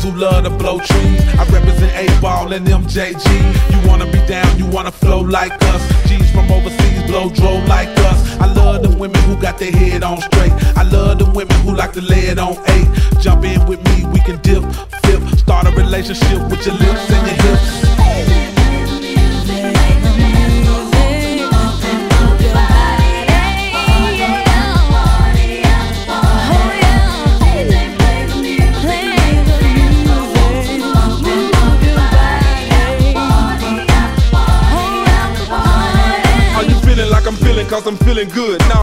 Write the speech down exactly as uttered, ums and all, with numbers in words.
who love to blow trees. I represent A-Ball and M J G. You wanna be down, you wanna flow like us. G's from overseas blow dro like us. I love the women who got their head on straight. I love the women who like to lay it on eight. Jump in with me, we can dip, flip, start a relationship with your lips and your hips. Like I'm feeling, cause I'm feeling good now.